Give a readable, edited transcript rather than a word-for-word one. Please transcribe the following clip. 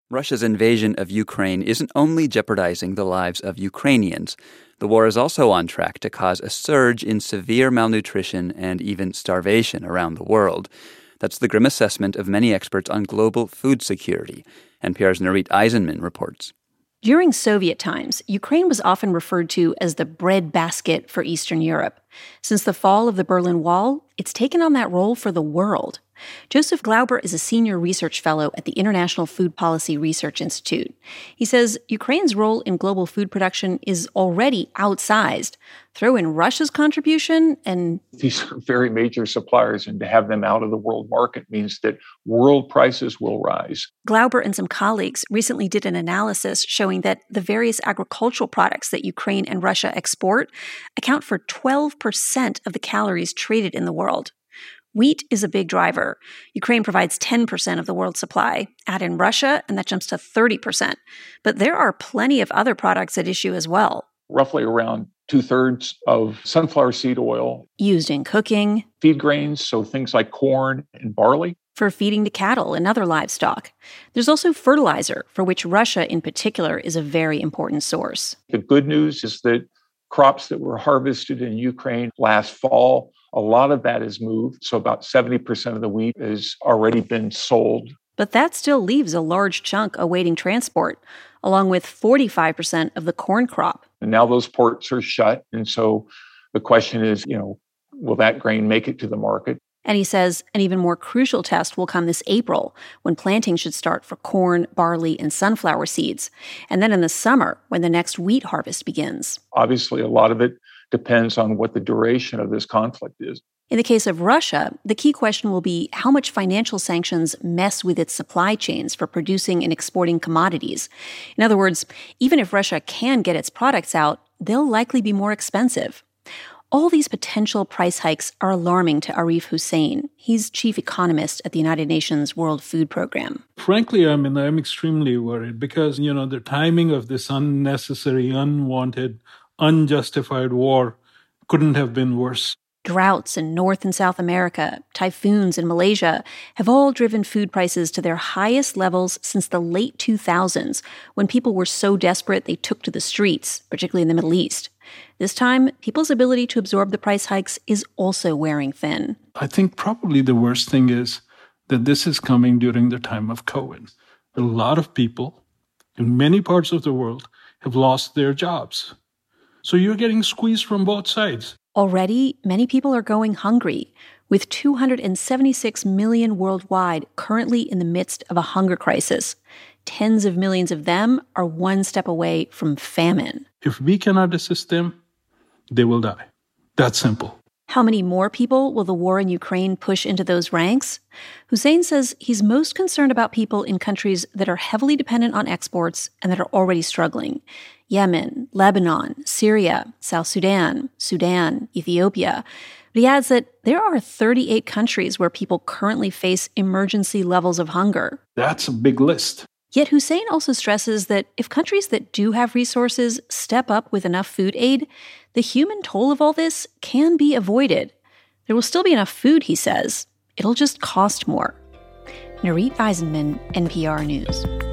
Russia's invasion of Ukraine isn't only jeopardizing the lives of Ukrainians. The war is also on track to cause a surge in severe malnutrition and even starvation around the world. That's the grim assessment of many experts on global food security. NPR's Nurith Aizenman reports. During Soviet times, Ukraine was often referred to as the breadbasket for Eastern Europe. Since the fall of the Berlin Wall, it's taken on that role for the world. Joseph Glauber is a senior research fellow at the International Food Policy Research Institute. He says Ukraine's role in global food production is already outsized. Throw in Russia's contribution and these are very major suppliers, and to have them out of the world market means that world prices will rise. Glauber and some colleagues recently did an analysis showing that the various agricultural products that Ukraine and Russia export account for 12% of the calories traded in the world. Wheat is a big driver. Ukraine provides 10% of the world's supply. Add in Russia, and that jumps to 30%. But there are plenty of other products at issue as well. Roughly around 2/3 of sunflower seed oil. Used in cooking. Feed grains, so things like corn and barley. For feeding to cattle and other livestock. There's also fertilizer, for which Russia in particular is a very important source. The good news is that crops that were harvested in Ukraine last fall, a lot of that is moved. So about 70% of the wheat has already been sold. But that still leaves a large chunk awaiting transport, along with 45% of the corn crop. And now those ports are shut. And so the question is, will that grain make it to the market? And he says an even more crucial test will come this April, when planting should start for corn, barley, and sunflower seeds. And then in the summer, when the next wheat harvest begins. Obviously, a lot of it depends on what the duration of this conflict is. In the case of Russia, the key question will be how much financial sanctions mess with its supply chains for producing and exporting commodities. In other words, even if Russia can get its products out, they'll likely be more expensive. All these potential price hikes are alarming to Arif Hussain. He's chief economist at the United Nations World Food Program. Frankly, I'm extremely worried because, the timing of this unnecessary, unwanted, unjustified war couldn't have been worse. Droughts in North and South America, typhoons in Malaysia have all driven food prices to their highest levels since the late 2000s, when people were so desperate they took to the streets, particularly in the Middle East. This time, people's ability to absorb the price hikes is also wearing thin. I think probably the worst thing is that this is coming during the time of COVID. A lot of people in many parts of the world have lost their jobs. So you're getting squeezed from both sides. Already, many people are going hungry, with 276 million worldwide currently in the midst of a hunger crisis. Tens of millions of them are one step away from famine. If we cannot assist them, they will die. That's simple. How many more people will the war in Ukraine push into those ranks? Hussain says he's most concerned about people in countries that are heavily dependent on exports and that are already struggling. Yemen, Lebanon, Syria, South Sudan, Ethiopia. But he adds that there are 38 countries where people currently face emergency levels of hunger. That's a big list. Yet Hussain also stresses that if countries that do have resources step up with enough food aid, the human toll of all this can be avoided. There will still be enough food, he says. It'll just cost more. Nurith Aizenman, NPR News.